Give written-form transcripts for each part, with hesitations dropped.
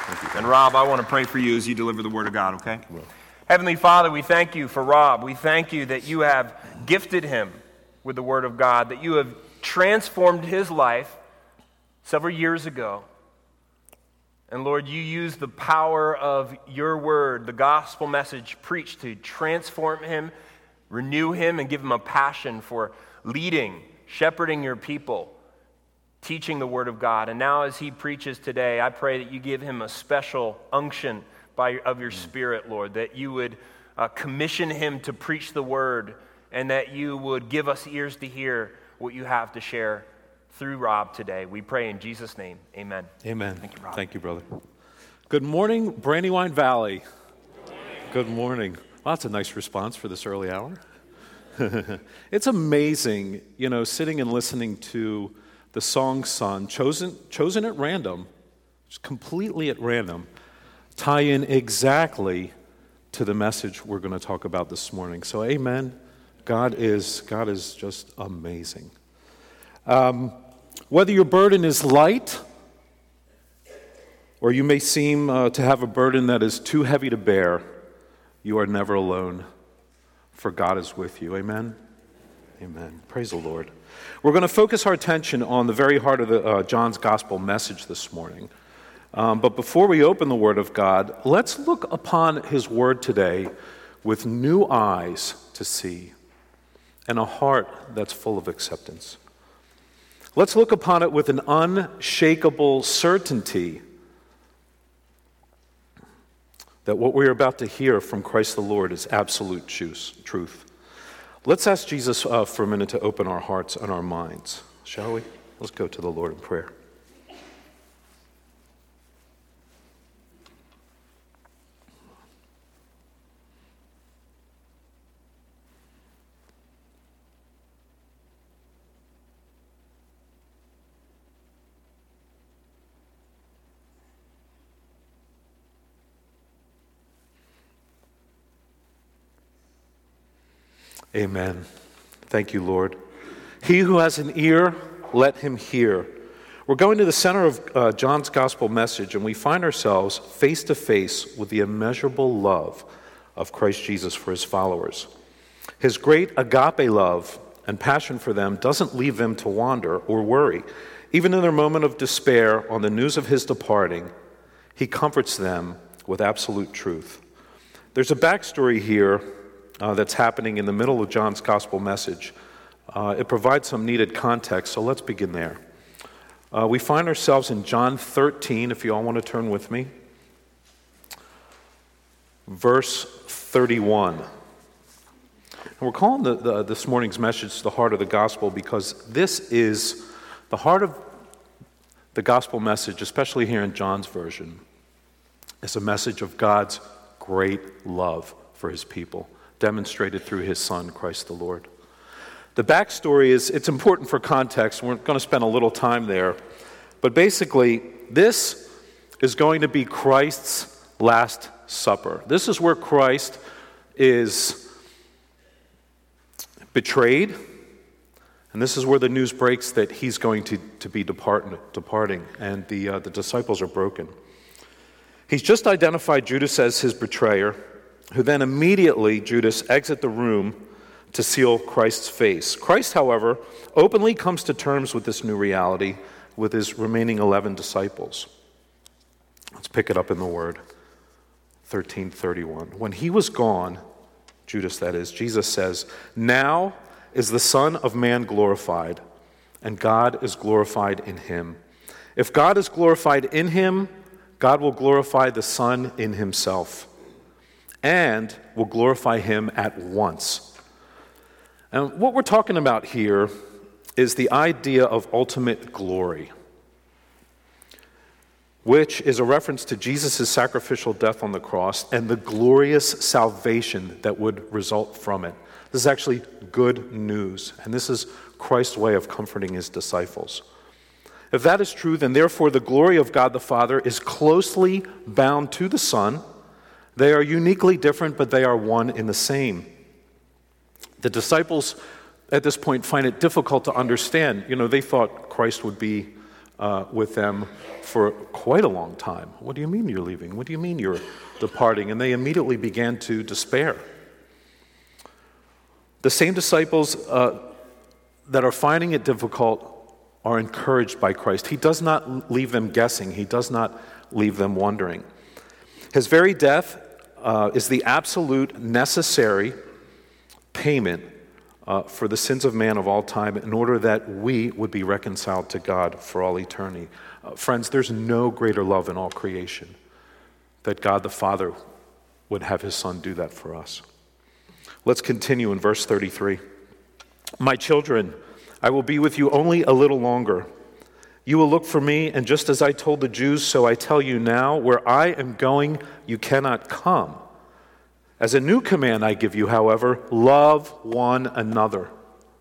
And Rob, I want to pray for you as you deliver the word of God, okay? Heavenly Father, we thank you for Rob. We thank you that you have gifted him with the word of God, that you have transformed his life several years ago. And Lord, you use the power of your word, the gospel message preached, to transform him, renew him, and give him a passion for leading, shepherding your people, teaching the word of God. And now as he preaches today, I pray that you give him a special unction of your Spirit, Lord, that you would commission him to preach the word, and that you would give us ears to hear what you have to share through Rob today. We pray in Jesus' name. Amen. Amen. Thank you, Rob. Thank you, brother. Good morning, Brandywine Valley. Good morning. Well, that's a nice response for this early hour. It's amazing, sitting and listening to the song sung, chosen at random, just completely at random, tie in exactly to the message we're going to talk about this morning. So, amen. God is just amazing. Whether your burden is light, or you may seem to have a burden that is too heavy to bear, you are never alone, for God is with you. Amen? Amen. Praise the Lord. We're going to focus our attention on the very heart of John's gospel message this morning. But before we open the Word of God, let's look upon His Word today with new eyes to see and a heart that's full of acceptance. Let's look upon it with an unshakable certainty that what we're about to hear from Christ the Lord is absolute truth. Let's ask Jesus for a minute to open our hearts and our minds, shall we? Let's go to the Lord in prayer. Amen. Thank you, Lord. He who has an ear, let him hear. We're going to the center of John's gospel message, and we find ourselves face to face with the immeasurable love of Christ Jesus for his followers. His great agape love and passion for them doesn't leave them to wander or worry. Even in their moment of despair on the news of his departing, he comforts them with absolute truth. There's a backstory here that's happening in the middle of John's gospel message. It provides some needed context, so let's begin there. We find ourselves in John 13, if you all want to turn with me. Verse 31. And we're calling this morning's message the heart of the gospel because this is the heart of the gospel message, especially here in John's version. It's a message of God's great love for his people, demonstrated through his Son, Christ the Lord. The backstory it's important for context. We're going to spend a little time there. But basically, this is going to be Christ's Last Supper. This is where Christ is betrayed, and this is where the news breaks that he's going to be departing, and the disciples are broken. He's just identified Judas as his betrayer, who then immediately, Judas, exit the room to seal Christ's face. Christ, however, openly comes to terms with this new reality with his remaining 11 disciples. Let's pick it up in the Word. 13:31. When he was gone, Judas that is, Jesus says, "Now is the Son of Man glorified, and God is glorified in him. If God is glorified in him, God will glorify the Son in himself, and will glorify him at once." And what we're talking about here is the idea of ultimate glory, which is a reference to Jesus' sacrificial death on the cross and the glorious salvation that would result from it. This is actually good news, and this is Christ's way of comforting his disciples. If that is true, then therefore the glory of God the Father is closely bound to the Son. They are uniquely different, but they are one in the same. The disciples at this point find it difficult to understand. They thought Christ would be with them for quite a long time. What do you mean you're leaving? What do you mean you're departing? And they immediately began to despair. The same disciples that are finding it difficult are encouraged by Christ. He does not leave them guessing. He does not leave them wondering. His very death is the absolute necessary payment for the sins of man of all time in order that we would be reconciled to God for all eternity. Friends, there's no greater love in all creation that God the Father would have his Son do that for us. Let's continue in verse 33. My children, I will be with you only a little longer. You will look for me, and just as I told the Jews, so I tell you now, where I am going, you cannot come. As a new command I give you, however, love one another.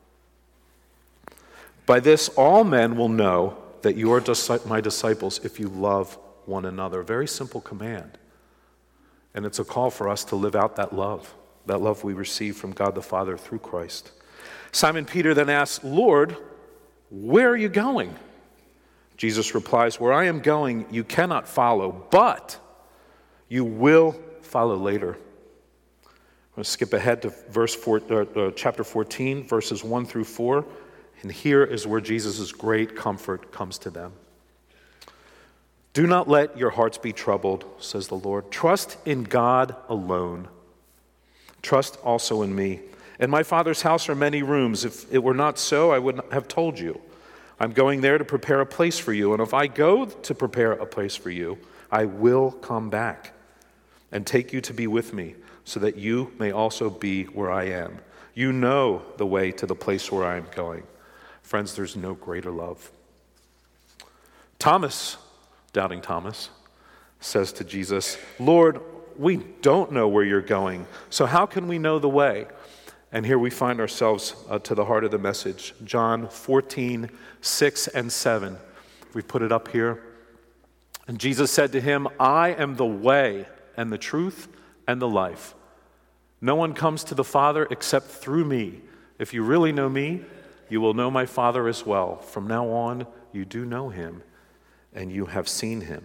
By this all men will know that you are my disciples if you love one another. Very simple command. And it's a call for us to live out that love we receive from God the Father through Christ. Simon Peter then asks, Lord, where are you going? Jesus replies, where I am going, you cannot follow, but you will follow later. I'm going to skip ahead to chapter 14, verses 1 through 4. And here is where Jesus' great comfort comes to them. Do not let your hearts be troubled, says the Lord. Trust in God alone. Trust also in me. In my Father's house are many rooms. If it were not so, I would have told you. I'm going there to prepare a place for you. And if I go to prepare a place for you, I will come back and take you to be with me, so that you may also be where I am. You know the way to the place where I am going. Friends, there's no greater love. Thomas, doubting Thomas, says to Jesus, Lord, we don't know where you're going, so how can we know the way? And here we find ourselves to the heart of the message. John 14, 6 and 7. We put it up here. And Jesus said to him, I am the way and the truth and the life. No one comes to the Father except through me. If you really know me, you will know my Father as well. From now on, you do know him, and you have seen him.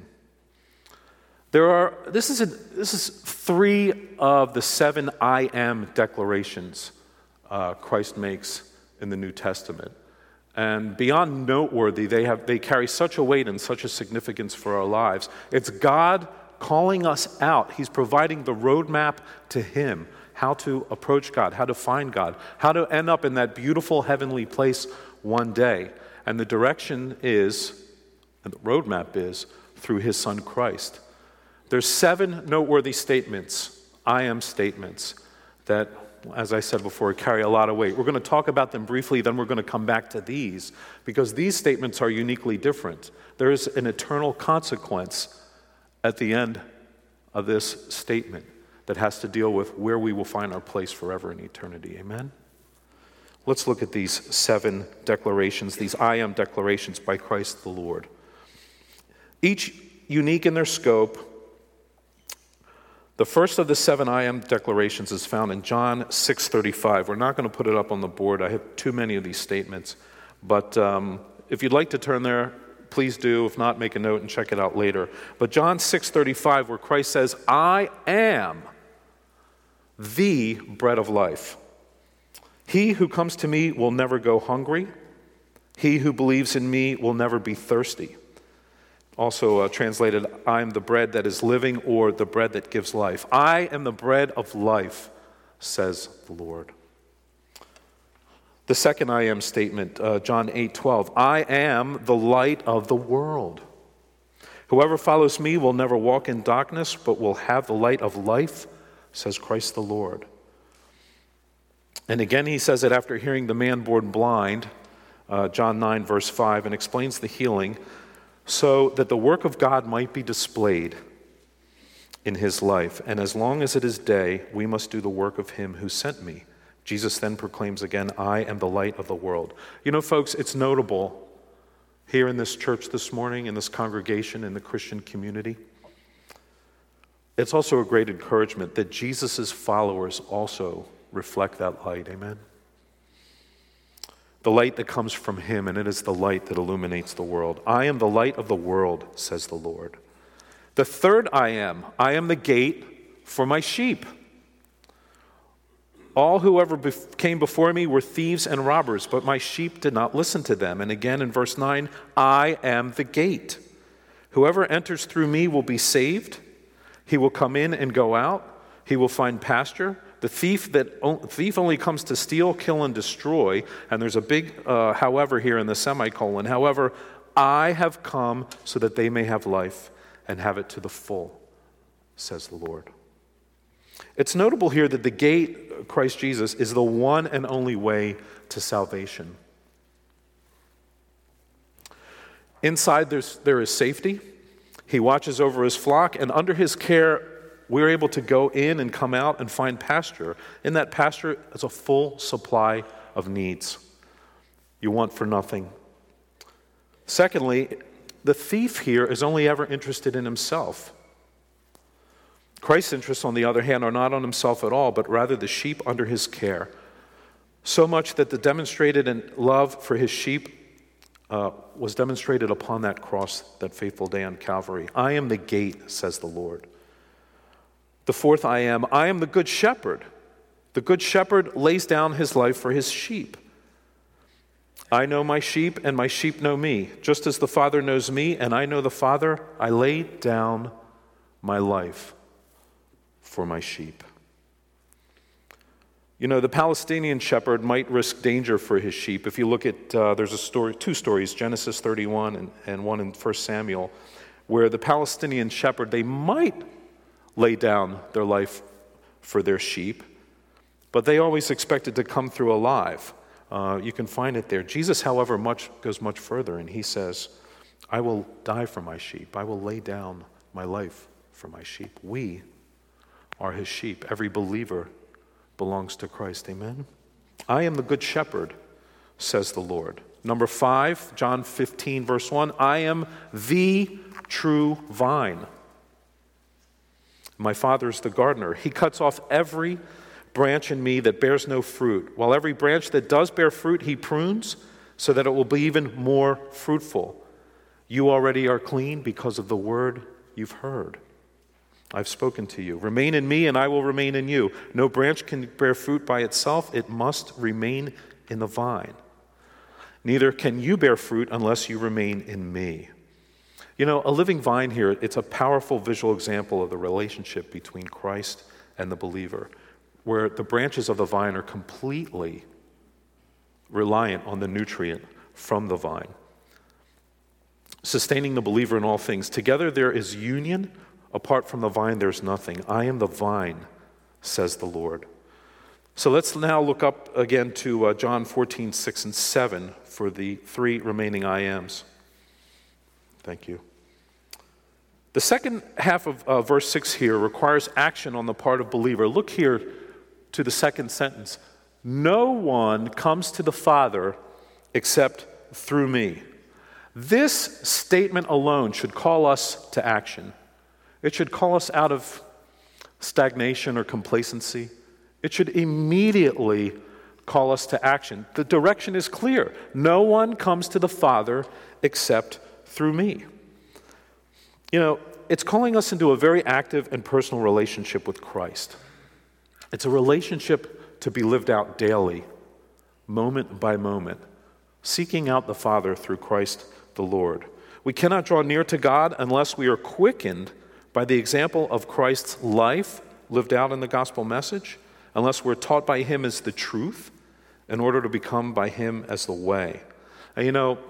This is 3 of the 7 I am declarations Christ makes in the New Testament. And beyond noteworthy, they carry such a weight and such a significance for our lives. It's God calling us out. He's providing the roadmap to him, how to approach God, how to find God, how to end up in that beautiful heavenly place one day. And the direction is, and the roadmap is, through his Son Christ. There's 7 noteworthy statements, I am statements, that, as I said before, carry a lot of weight. We're going to talk about them briefly, then we're going to come back to these, because these statements are uniquely different. There is an eternal consequence at the end of this statement that has to deal with where we will find our place forever in eternity. Amen? Let's look at these 7 declarations, these I am declarations by Christ the Lord. Each unique in their scope. The first of the 7 I am declarations is found in John 6:35. We're not going to put it up on the board. I have too many of these statements. But if you'd like to turn there, please do. If not, make a note and check it out later. But John 6:35, where Christ says, I am the bread of life. He who comes to me will never go hungry. He who believes in me will never be thirsty. Also translated, I am the bread that is living, or the bread that gives life. I am the bread of life, says the Lord. The second I am statement, John 8:12. I am the light of the world. Whoever follows me will never walk in darkness, but will have the light of life, says Christ the Lord. And again, he says it after hearing the man born blind, John 9, verse 5, and explains the healing, so that the work of God might be displayed in his life. And as long as it is day, we must do the work of him who sent me. Jesus then proclaims again, I am the light of the world. You know, folks, it's notable here in this church this morning, in this congregation, in the Christian community. It's also a great encouragement that Jesus' followers also reflect that light. Amen? the light that comes from him, and it is the light that illuminates the world. I am the light of the world, says the Lord. The third I am the gate for my sheep. All who ever came before me were thieves and robbers, but my sheep did not listen to them. And again in verse 9, I am the gate. Whoever enters through me will be saved. He will come in and go out. He will find pasture. The thief only comes to steal, kill, and destroy. And there's a big however here in the semicolon. However, I have come so that they may have life and have it to the full, says the Lord. It's notable here that the gate, Christ Jesus, is the one and only way to salvation. Inside there is safety. He watches over his flock, and under his care, we're able to go in and come out and find pasture. In that pasture is a full supply of needs. You want for nothing. Secondly, the thief here is only ever interested in himself. Christ's interests, on the other hand, are not on himself at all, but rather the sheep under his care. So much that the demonstrated love for his sheep was demonstrated upon that cross, that fateful day on Calvary. I am the gate, says the Lord. The fourth I am the good shepherd. The good shepherd lays down his life for his sheep. I know my sheep, and my sheep know me. Just as the Father knows me, and I know the Father, I lay down my life for my sheep. You know, the Palestinian shepherd might risk danger for his sheep. If you look at, there's two stories, Genesis 31 and one in 1 Samuel, where the Palestinian shepherd, they might lay down their life for their sheep, but they always expected to come through alive. You can find it there. Jesus, however, goes much further, and he says, I will die for my sheep. I will lay down my life for my sheep. We are his sheep. Every believer belongs to Christ. Amen? I am the good shepherd, says the Lord. Number 5, John 15, verse 1, I am the true vine. My Father is the gardener. He cuts off every branch in me that bears no fruit, while every branch that does bear fruit he prunes so that it will be even more fruitful. You already are clean because of the word you've heard. I've spoken to you. Remain in me and I will remain in you. No branch can bear fruit by itself. It must remain in the vine. Neither can you bear fruit unless you remain in me. You know, a living vine here, it's a powerful visual example of the relationship between Christ and the believer, where the branches of the vine are completely reliant on the nutrient from the vine, sustaining the believer in all things. Together there is union. Apart from the vine, there's nothing. I am the vine, says the Lord. So let's now look up again to John 14, 6 and 7 for the 3 remaining I ams. Thank you. The second half of verse 6 here requires action on the part of believer. Look here to the second sentence. No one comes to the Father except through me. This statement alone should call us to action. It should call us out of stagnation or complacency. It should immediately call us to action. The direction is clear. No one comes to the Father except through me. You know, it's calling us into a very active and personal relationship with Christ. It's a relationship to be lived out daily, moment by moment, seeking out the Father through Christ the Lord. We cannot draw near to God unless we are quickened by the example of Christ's life lived out in the gospel message, unless we're taught by him as the truth in order to become by him as the way. And you know,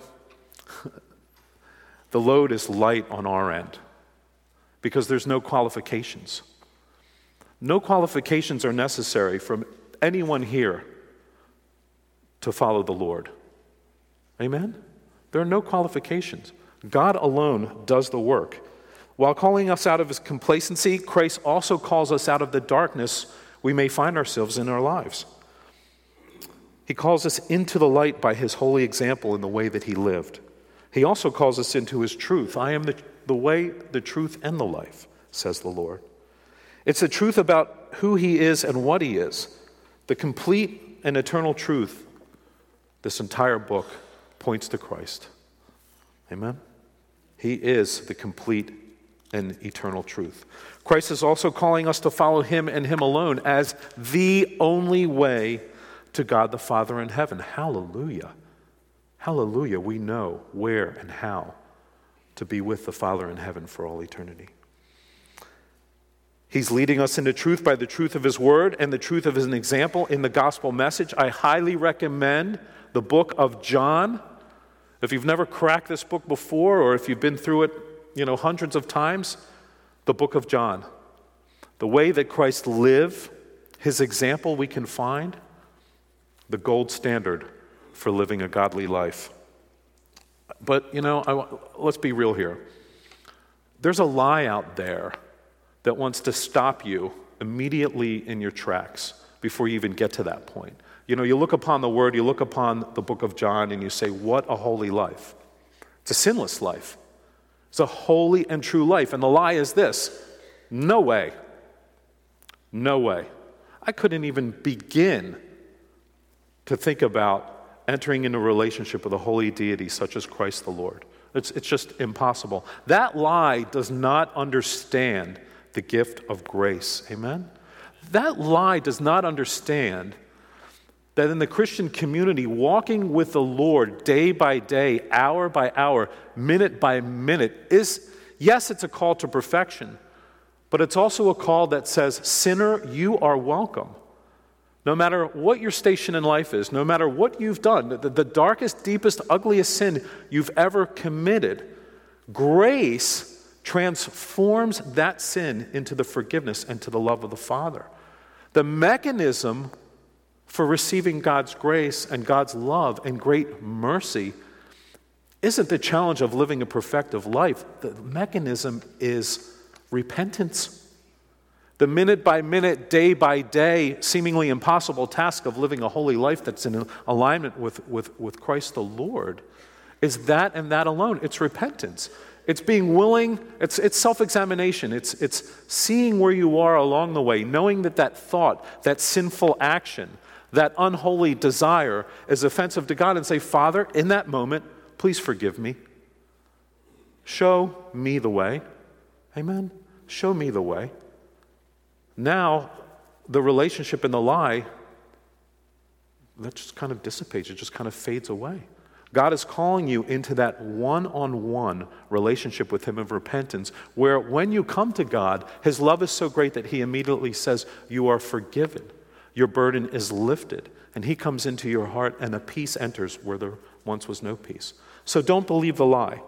the load is light on our end because there's no qualifications. No qualifications are necessary from anyone here to follow the Lord. Amen? There are no qualifications. God alone does the work. While calling us out of his complacency, Christ also calls us out of the darkness we may find ourselves in our lives. He calls us into the light by his holy example in the way that he lived. He also calls us into his truth. I am the way, the truth, and the life, says the Lord. It's the truth about who he is and what he is, the complete and eternal truth This entire book points to Christ. Amen? He is the complete and eternal truth. Christ is also calling us to follow him and him alone as the only way to God the Father in heaven. Hallelujah. Hallelujah. We know where and how to be with the Father in heaven for all eternity. He's leading us into truth by the truth of his word and the truth of his example in the gospel message. I highly recommend the book of John. If you've never cracked this book before, or if you've been through it, hundreds of times, the book of John. The way that Christ lived, his example we can find, the gold standard for living a godly life. But, let's be real here. There's a lie out there that wants to stop you immediately in your tracks before you even get to that point. You look upon the Word, you look upon the book of John, and you say, what a holy life. It's a sinless life. It's a holy and true life. And the lie is this: no way. No way. I couldn't even begin to think about entering into a relationship with a holy deity such as Christ the Lord. It's just impossible. That lie does not understand the gift of grace. Amen? That lie does not understand that in the Christian community, walking with the Lord day by day, hour by hour, minute by minute is, yes, it's a call to perfection, but it's also a call that says, sinner, you are welcome. No matter what your station in life is, no matter what you've done, the darkest, deepest, ugliest sin you've ever committed, grace transforms that sin into the forgiveness and to the love of the Father. The mechanism for receiving God's grace and God's love and great mercy isn't the challenge of living a perfective life. The mechanism is repentance. The minute by minute, day by day, seemingly impossible task of living a holy life that's in alignment with Christ the Lord is that and that alone. It's repentance. It's being willing, it's self-examination. It's seeing where you are along the way, knowing that thought, that sinful action, that unholy desire is offensive to God, and say, Father, in that moment, please forgive me. Show me the way. Amen? Show me the way. Now, the relationship and the lie, that just kind of dissipates. It just kind of fades away. God is calling you into that one-on-one relationship with him of repentance, where when you come to God, his love is so great that he immediately says, you are forgiven. Your burden is lifted. And he comes into your heart, and a peace enters where there once was no peace. So don't believe the lie.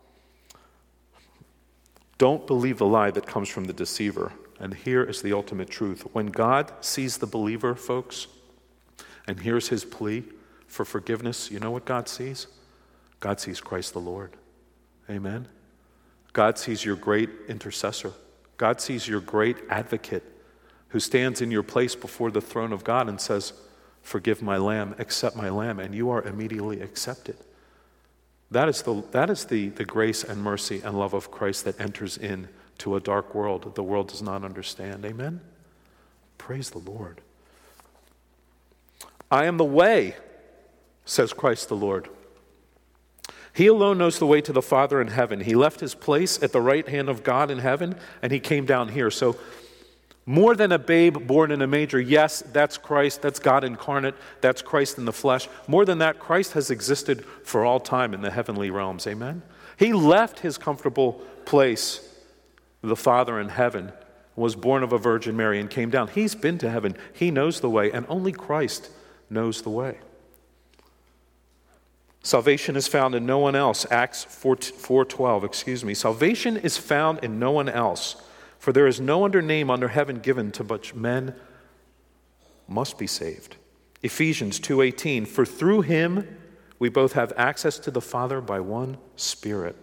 Don't believe the lie that comes from the deceiver. And here is the ultimate truth. When God sees the believer, folks, and hears his plea for forgiveness, you know what God sees? God sees Christ the Lord. Amen? God sees your great intercessor. God sees your great advocate who stands in your place before the throne of God and says, forgive my lamb, accept my lamb, and you are immediately accepted. That is the grace and mercy and love of Christ that enters into a dark world that the world does not understand. Amen? Praise the Lord. I am the way, says Christ the Lord. He alone knows the way to the Father in heaven. He left his place at the right hand of God in heaven, and he came down here. So more than a babe born in a manger, yes, that's Christ, that's God incarnate, that's Christ in the flesh. More than that, Christ has existed for all time in the heavenly realms, amen? He left his comfortable place, the Father in heaven, was born of a Virgin Mary and came down. He's been to heaven. He knows the way, and only Christ knows the way. Salvation is found in no one else. Acts 4:12, Salvation is found in no one else. For there is no other name under heaven given to which men must be saved. Ephesians 2:18, for through him we both have access to the Father by one Spirit.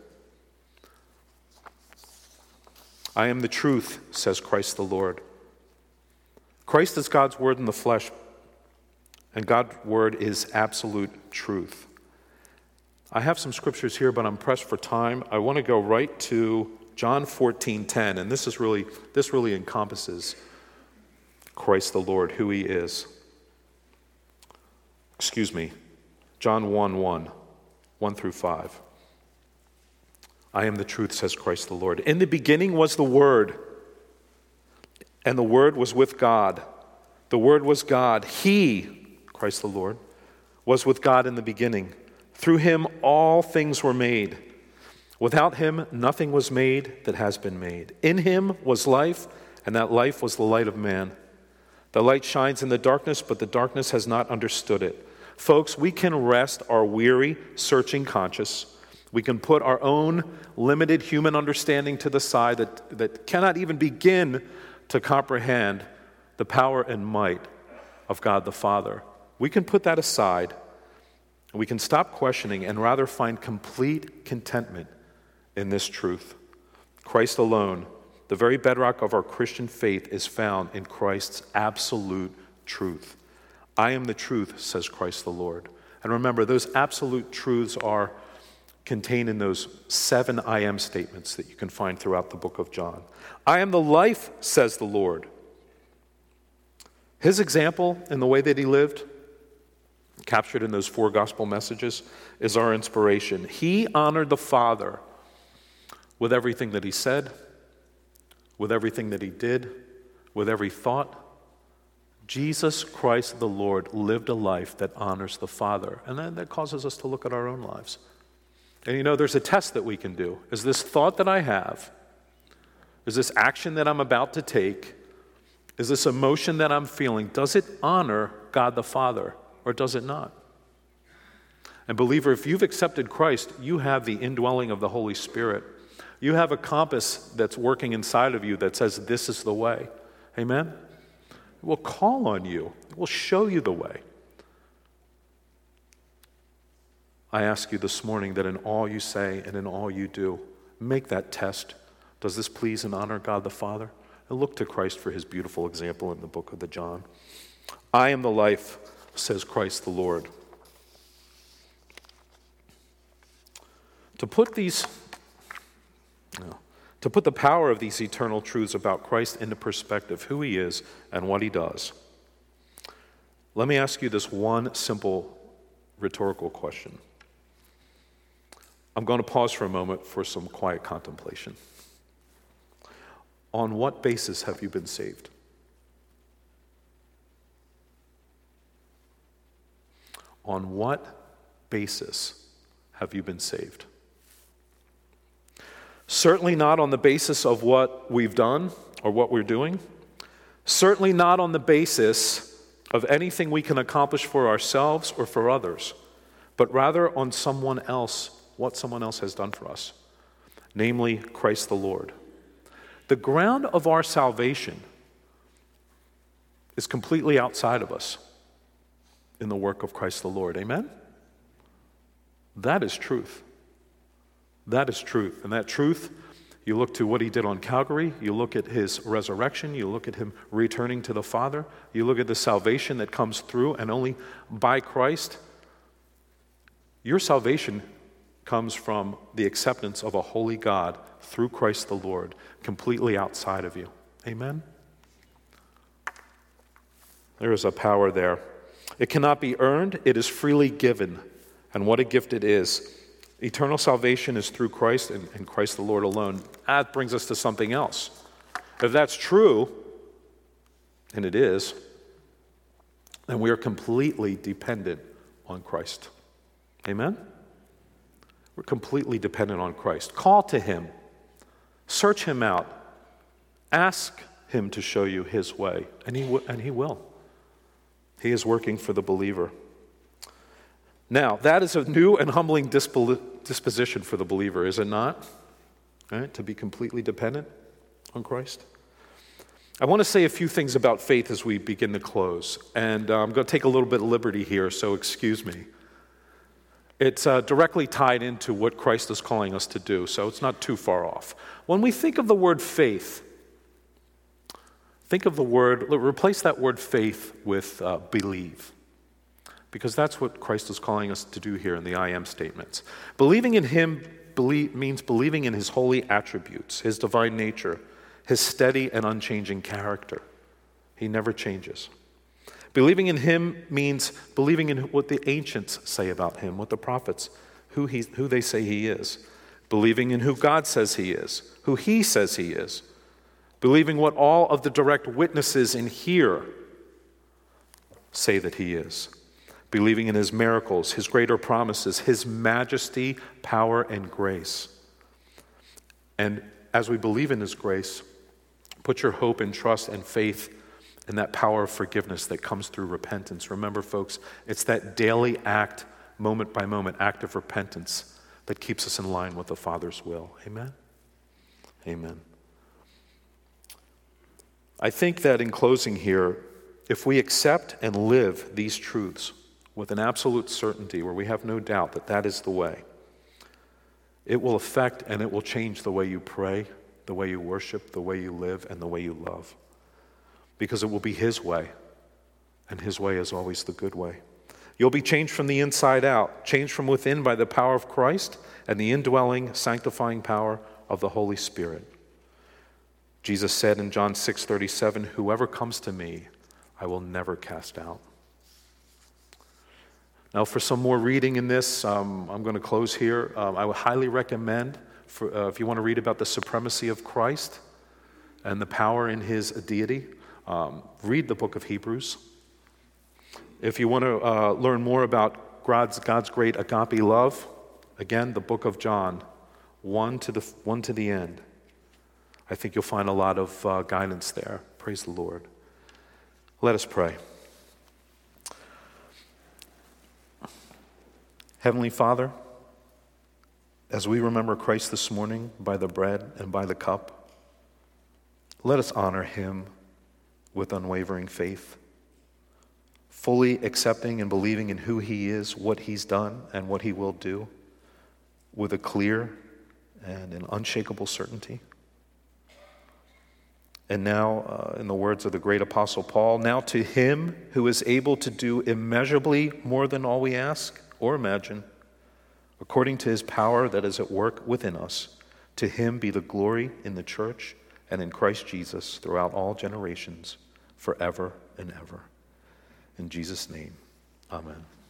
I am the truth, says Christ the Lord. Christ is God's word in the flesh, and God's word is absolute truth. I have some scriptures here, but I'm pressed for time. I want to go right to John 14:10, and this really encompasses Christ the Lord, who he is. John 1:1, 1 through 5. I am the truth, says Christ the Lord. In the beginning was the Word, and the Word was with God. The Word was God. He, Christ the Lord, was with God in the beginning. Through him all things were made. Without him nothing was made that has been made. In him was life, and that life was the light of man. The light shines in the darkness, but the darkness has not understood it. Folks, we can rest our weary, searching conscience. We can put our own limited human understanding to the side that cannot even begin to comprehend the power and might of God the Father. We can put that aside. We can stop questioning and rather find complete contentment in this truth. Christ alone, the very bedrock of our Christian faith, is found in Christ's absolute truth. I am the truth, says Christ the Lord. And remember, those absolute truths are contained in those 7 I am statements that you can find throughout the book of John. I am the life, says the Lord. His example in the way that he lived, captured in those 4 gospel messages, is our inspiration. He honored the Father with everything that he said, with everything that he did, with every thought. Jesus Christ the Lord lived a life that honors the Father. And then that causes us to look at our own lives. And you know, there's a test that we can do. Is this thought that I have, is this action that I'm about to take, is this emotion that I'm feeling, does it honor God the Father or does it not? And believer, if you've accepted Christ, you have the indwelling of the Holy Spirit. You have a compass that's working inside of you that says this is the way. Amen? It will call on you. It will show you the way. I ask you this morning that in all you say and in all you do, make that test. Does this please and honor God the Father? And look to Christ for his beautiful example in the book of the John. I am the life, says Christ the Lord. To put the power of these eternal truths about Christ into perspective, who he is and what he does, let me ask you this one simple rhetorical question. I'm going to pause for a moment for some quiet contemplation. On what basis have you been saved? On what basis have you been saved? Certainly not on the basis of what we've done or what we're doing. Certainly not on the basis of anything we can accomplish for ourselves or for others, but rather on someone else, what someone else has done for us, namely Christ the Lord. The ground of our salvation is completely outside of us in the work of Christ the Lord. Amen? That is truth. That is truth. And that truth, you look to what he did on Calvary, you look at his resurrection, you look at him returning to the Father, you look at the salvation that comes through and only by Christ. Your salvation comes from the acceptance of a holy God through Christ the Lord, completely outside of you. Amen? There is a power there. It cannot be earned, it is freely given. And what a gift it is. Eternal salvation is through Christ and Christ the Lord alone. That brings us to something else. If that's true, and it is, then we are completely dependent on Christ. Amen? We're completely dependent on Christ. Call to him. Search him out. Ask him to show you his way, and he will. He is working for the believer. Now, that is a new and humbling disposition for the believer, is it not? Right? To be completely dependent on Christ. I want to say a few things about faith as we begin to close, and I'm going to take a little bit of liberty here, so excuse me. It's directly tied into what Christ is calling us to do, so it's not too far off. When we think of the word faith, replace that word faith with believe. Because that's what Christ is calling us to do here in the I am statements. Believing in him means believing in his holy attributes, his divine nature, his steady and unchanging character. He never changes. Believing in him means believing in what the ancients say about him, what the prophets, who they say he is. Believing in who God says he is, who he says he is. Believing what all of the direct witnesses in here say that he is. Believing in his miracles, his greater promises, his majesty, power, and grace. And as we believe in his grace, put your hope and trust and faith in that power of forgiveness that comes through repentance. Remember, folks, it's that daily act, moment by moment, act of repentance that keeps us in line with the Father's will. Amen? Amen. I think that in closing here, if we accept and live these truths with an absolute certainty, where we have no doubt that that is the way, it will affect and it will change the way you pray, the way you worship, the way you live, and the way you love. Because it will be his way, and his way is always the good way. You'll be changed from the inside out, changed from within by the power of Christ and the indwelling, sanctifying power of the Holy Spirit. Jesus said in John 6:37, "Whoever comes to me, I will never cast out." Now, for some more reading in this, I'm going to close here. I would highly recommend, if you want to read about the supremacy of Christ and the power in his deity, read the book of Hebrews. If you want to learn more about God's great agape love, again, the book of John, 1 to the end. I think you'll find a lot of guidance there. Praise the Lord. Let us pray. Heavenly Father, as we remember Christ this morning by the bread and by the cup, let us honor him with unwavering faith, fully accepting and believing in who he is, what he's done, and what he will do, with a clear and an unshakable certainty. And now, in the words of the great Apostle Paul, now to him who is able to do immeasurably more than all we ask or imagine, according to his power that is at work within us, to him be the glory in the church and in Christ Jesus throughout all generations, forever and ever. In Jesus' name, amen.